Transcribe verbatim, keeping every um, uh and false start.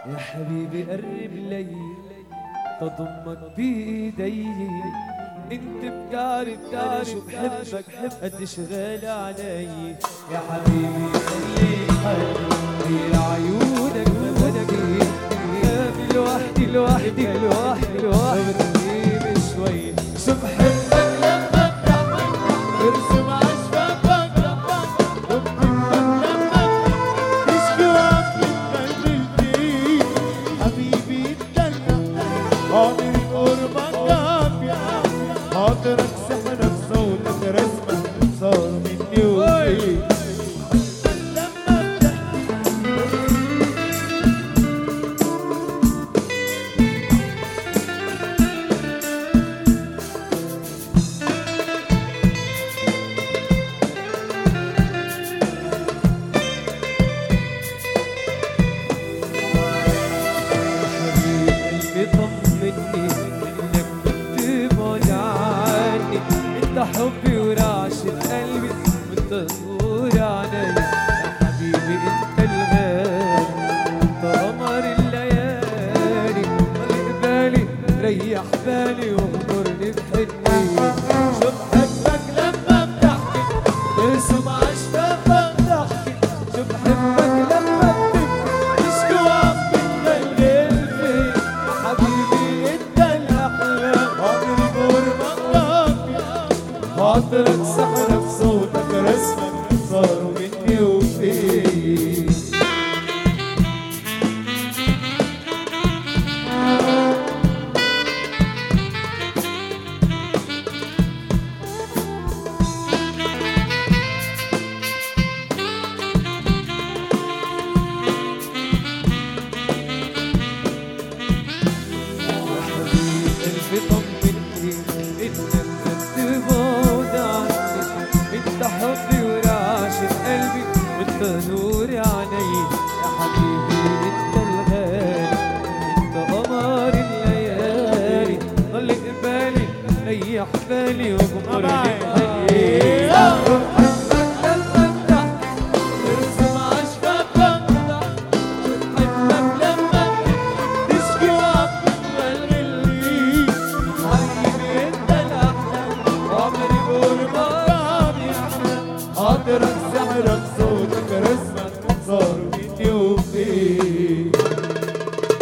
يا حبيبي قرب لي تضمك بإيدي، انت بتعرف انا شو بحبك قديش غالي علي. يا حبيبي خليك حبيبي لعيونك ما بلاقي، لوحدي لوحدي لوحدي لوحدي شوي شو بحبك لما بتحبك ارسم عشفك خاطرك سحرك صوتك رسمك صار مني وفيك لما قلبي طمني انت حبي ورعشة قلبي وانت نور علي. يا حبيبي انت الغالي انت قمر الليالي، طلق بالي ريح بالي واغمرني بحنية. شو بحبك لما بتحكي ترسم عشفافك ضحكي، شو بحبك لما بتبكي تشكو عم بتغلغل فيك. يا حبيبي انت الاحلام عمري قربك خاطرك سحرك صوتك رسمك صاروا مني وفيك. يا حبيبي قلبي طمني انك انت حبي ورعشة قلبي وانت نوري عيني. يا حبيبي انت الغالي انت قمر الليالي، طلق بالي ريح بالي واغمرني بهالليل.